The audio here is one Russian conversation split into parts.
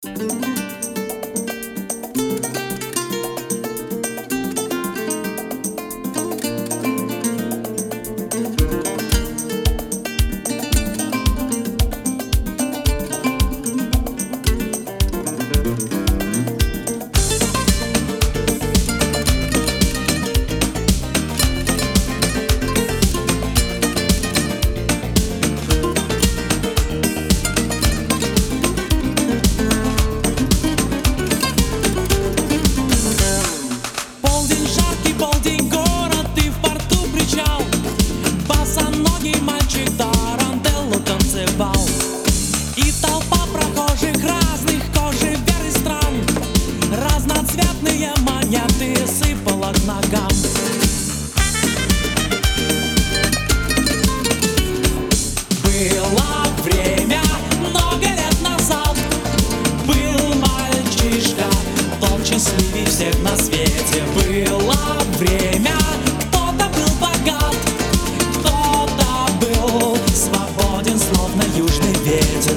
И толпа прохожих разных кожи, вер и стран, разноцветные монеты сыпала к ногам. Было время много лет назад, был мальчишка, тот счастливей всех на свете. Было время, кто-то был богат, кто-то был свободен, словно южный ветер.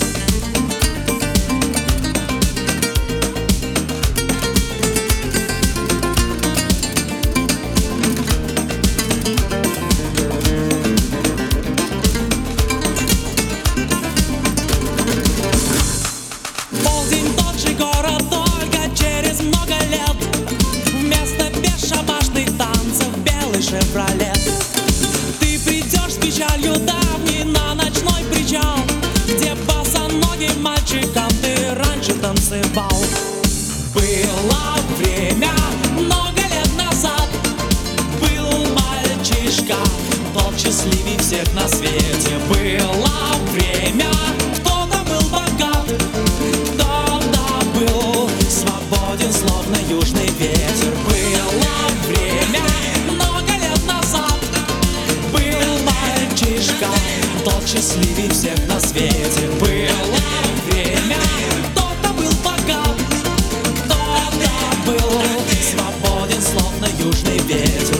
Полдень, тот же город, только через много лет вместо бесшабашных танцев белый шевролет. Ты придешь с печалью давней на ночной причал, где босоногим мальчикам ты раньше танцевал. Было время много лет назад, был мальчишка, тот счастливей всех на свете. Было время, кто-то был богат, кто-то был свободен, словно южный ветер. Было время много лет назад, был мальчишка, тот счастливей всех на свете. Было время, кто-то был богат, кто-то был свободен, словно южный ветер.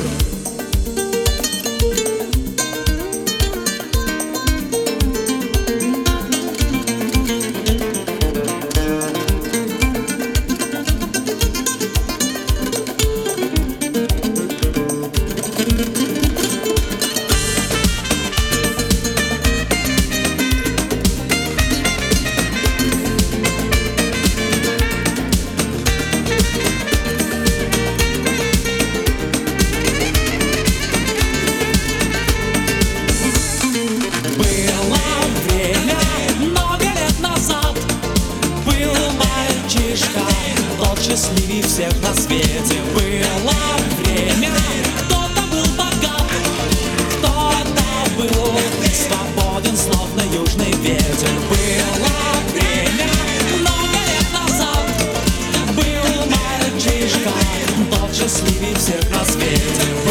Счастливей всех на свете. Было время, кто-то был богат, кто-то был свободен, словно южный ветер. Было время много лет назад, был мальчишка, тот счастливей всех на свете.